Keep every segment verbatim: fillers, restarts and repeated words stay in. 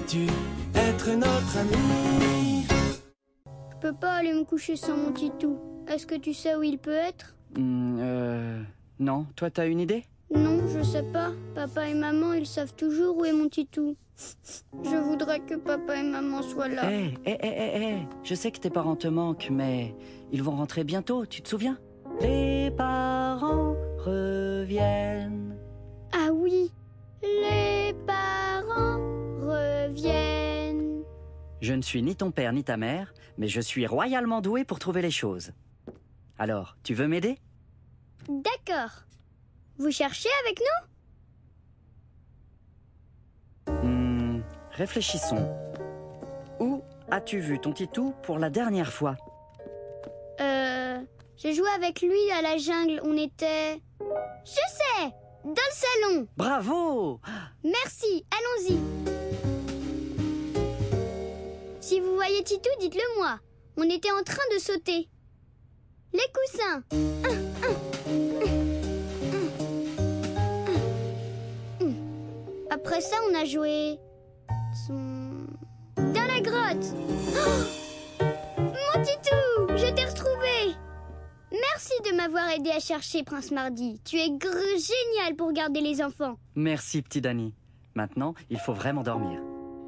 Voudrais-tu être notre ami? Je peux pas aller me coucher sans mon Titou. Est-ce que tu sais où il peut être? Hmm, euh... Non, toi t'as une idée? Non, je sais pas. Papa et maman, ils savent toujours où est mon Titou. Je voudrais que papa et maman soient là. Hé, hé, hé, hé, hé, je sais que tes parents te manquent, mais ils vont rentrer bientôt, tu te souviens? Les parents reviennent. Ah oui, les parents reviennent. Je ne suis ni ton père ni ta mère, mais je suis royalement doué pour trouver les choses. Alors, tu veux m'aider? D'accord. Vous cherchez avec nous? Hmm, réfléchissons. Où as-tu vu ton Titou pour la dernière fois? Euh... J'ai joué avec lui à la jungle. On était... Je sais! Dans le salon. Bravo! Merci, allons-y. Si vous voyez Titou, dites-le moi. On était en train de sauter. Les coussins. Un, un, un, un, un. Après ça, on a joué... Son... Dans la grotte. Oh, mon Titou, je t'ai retrouvé. Merci de m'avoir aidé à chercher Prince Mardi. Tu es génial pour garder les enfants. Merci, petit Danny. Maintenant, il faut vraiment dormir.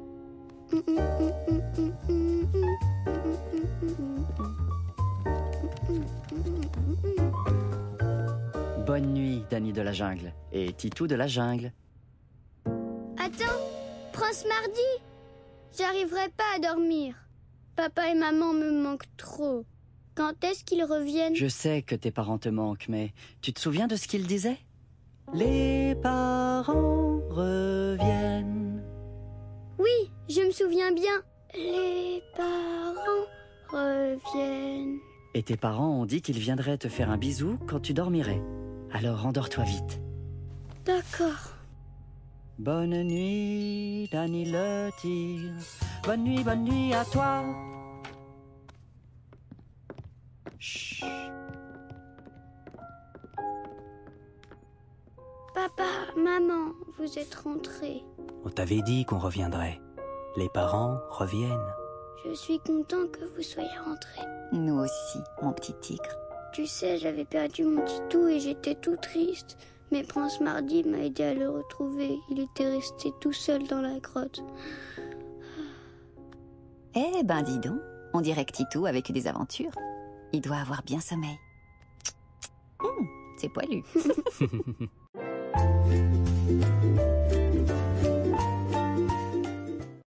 Bonne nuit, Danny de la jungle. Et Titou de la jungle. Attends, Prince Mardi, j'arriverai pas à dormir. Papa et maman me manquent trop. Quand est-ce qu'ils reviennent? Je sais que tes parents te manquent, mais tu te souviens de ce qu'ils disaient? Les parents reviennent. Oui, je me souviens bien. Les parents reviennent. Et tes parents ont dit qu'ils viendraient te faire un bisou quand tu dormirais. Alors endors-toi vite. D'accord. Bonne nuit, Danny le tigre. Bonne nuit, bonne nuit à toi. Chut. Papa, maman, vous êtes rentrés. On t'avait dit qu'on reviendrait. Les parents reviennent. Je suis content que vous soyez rentrés. Nous aussi, mon petit tigre. Tu sais, j'avais perdu mon Titou et j'étais tout triste. Mais Prince Mardi m'a aidé à le retrouver. Il était resté tout seul dans la grotte. Eh ben dis donc, on dirait que Titou a vécu des aventures. Il doit avoir bien sommeil. Hum, c'est poilu.